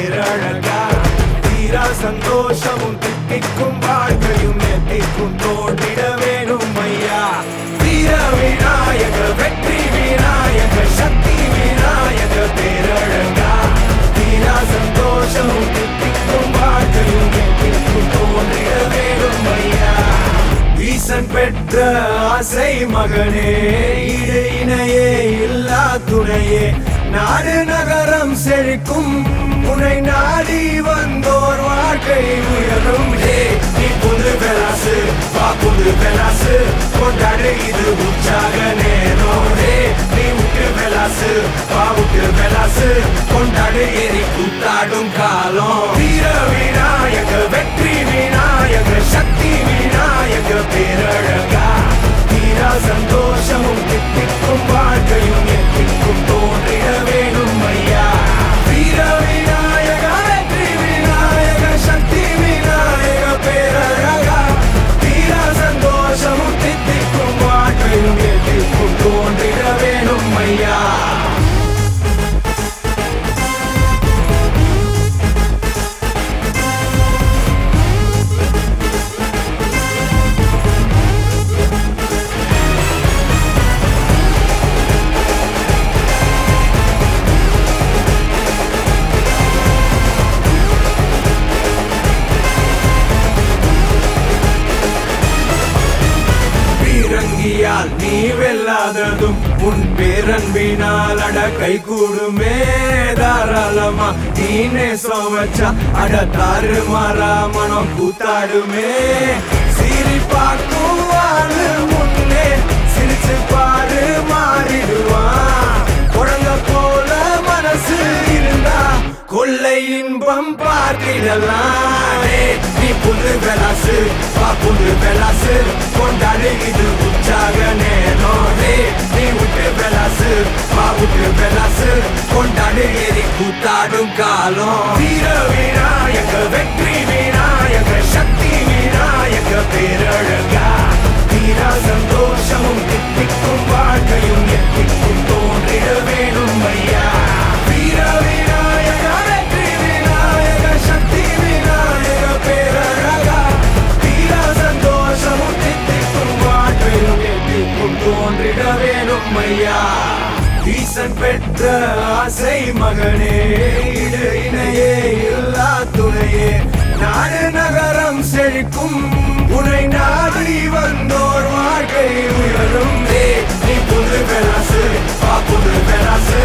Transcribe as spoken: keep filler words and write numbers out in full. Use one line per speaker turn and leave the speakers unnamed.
பேரழகா தீரா சந்தோஷமும் தித்திக்கும் வாழ்க்கையும் எத்திக்கும் தோன்றிட வேணும் ஐயா வீர விநாயக வெற்றி விநாயக சக்தி விநாயக பேரழகா தீரா சந்தோஷமும் தித்திக்கும் வாழ்க்கையும் எத்திக்கும் தோன்றிட வேணும் ஐயா ஈசன் பெற்ற ஆசை மகனே ஈடு இணையே இல்லா துணையே நாடு நகரம் செழிக்கும் உன்னை நாடி வந்தோர் வாழ்க்கை உயரும் ஹே நீ புது பெலாசு வா புது பெலாசு கொண்டாடு இது உற்சாக நேரம் ஹே நீ விட்டு பெலாசு வா விட்டு பெலாசு கொண்டாடு எரி கூத்தாடும் காலம் வீர விநாயக வெற்றி விநாயக சக்தி விநாயக பேரழகா தீரா சந்தோஷமும் தித்திக்கும் வாழ்க்கையும் எத்திக்கும் தோன்றிட வேணும் ஐயா வீர விநாயக வெற்றி விநாயக சக்தி விநாயக பேரழகா தீரா சந்தோஷமும் தித்திக்கும் வாழ்க்கையும் எத்திக்கும் தோன்றிட வேணும் ஐயா நீ வெல்லாததும் உன் பேரன்பினால் அட கை கூடுமே தாராளமா நீனே சோவச்சா அட தாறு மாறா மனம் கூத்தாடுமே சிரி பார்க்கும் வாழு முன்னே சிரிச்சு பாரு மாறிடுவான் குழந்தை போல மனசு இருந்தா கொள்ளை இன்பம் பார்த்திடலாம் நீ புது பெலாசு வா புது பெலாசு கொண்டாடு இது உற்சாக நேரம் நீ விட்டு பெலாசு வா விட்டு பெலாசு கொண்டாடு எரி கூத்தாடும் காலம் வீர விநாயக வெற்றி விநாயக சக்தி விநாயக பேரழகா தீரா சந்தோஷமும் தித்திக்கும் வாழ்க்கையும் எத்திக்கும் தோன்றிட வேணும் ஐயா வீர விநாயக வெற்றி விநாயக சக்தி விநாயக பேரழகா தீரா சந்தோஷமும் தித்திக்கும் வாழ்க்கையும் எத்திக்கும் தோன்றிட வேணும் ஐயா ஈசன் பெற்ற ஆசை மகனே ஈடு இணையே இல்லா துணையே நாடு நகரம் செழிக்கும் உன்னை நாடி வந்தோர் வாழ்க்கை உயரும் நீ புது பெலாசு வா புது பெலாசு